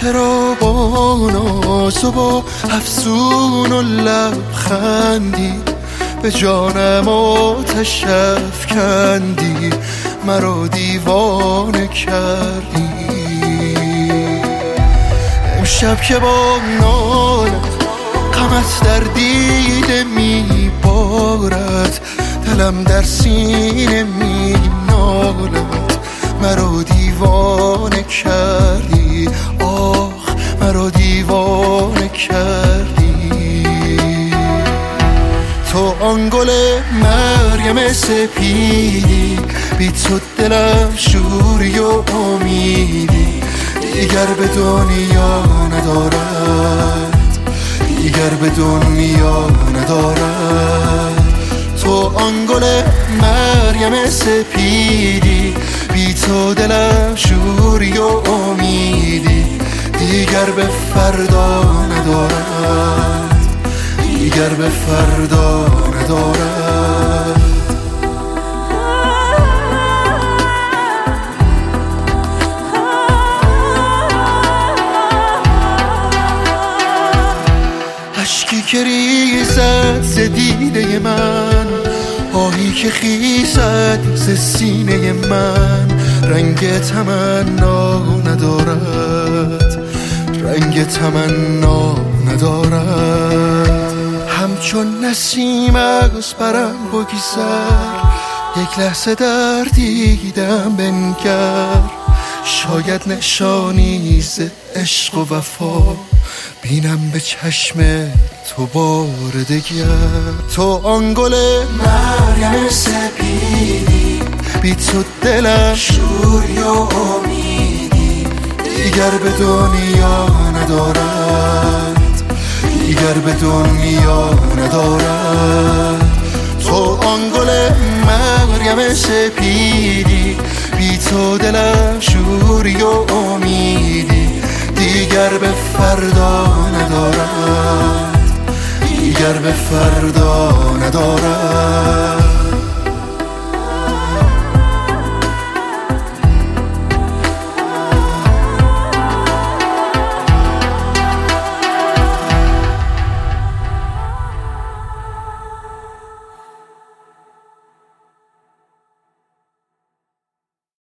چرا با ناز و با افسون و لبخندی به جانم آتش افکندی، مرا دیوانه کردی. امشب که با نالت غمت در دیده میبارد، دلم در سینه مینالد، مرا دیوانه کردی، آخ مرا دیوانه کردی. تو آن گل مریم سپیدی، بی تو دلم شوری و امیدی، دیگر به دنیا ندارد، دیگر به دنیا ندارد. تو آن گل مریم سپیدی، بی تو دلم شوری و امیدی، دیگر به فردا ندارد، دیگر به فردا ندارد. اشکی که ریزد ز دیده من، آهی که خیزد ز سینه من، رنگ تمنا ندارد، رنگ تمنا ندارد. همچون نسیم از برم بگذر، یک لحظه در دیدم بنگر، شاید نشانی ز عشق و وفا بینم به چشم تو بار دگر. تو آن گل مریم سپیدی، بی تو دلم شوری و امیدی، دیگر به دنیا ندارد، دیگر به دنیا ندارد. تو آن گل مریم سپیدی، بی تو دلم شوری و امیدی، دیگر به فردا ندارد، دیگر به فردا ندارد.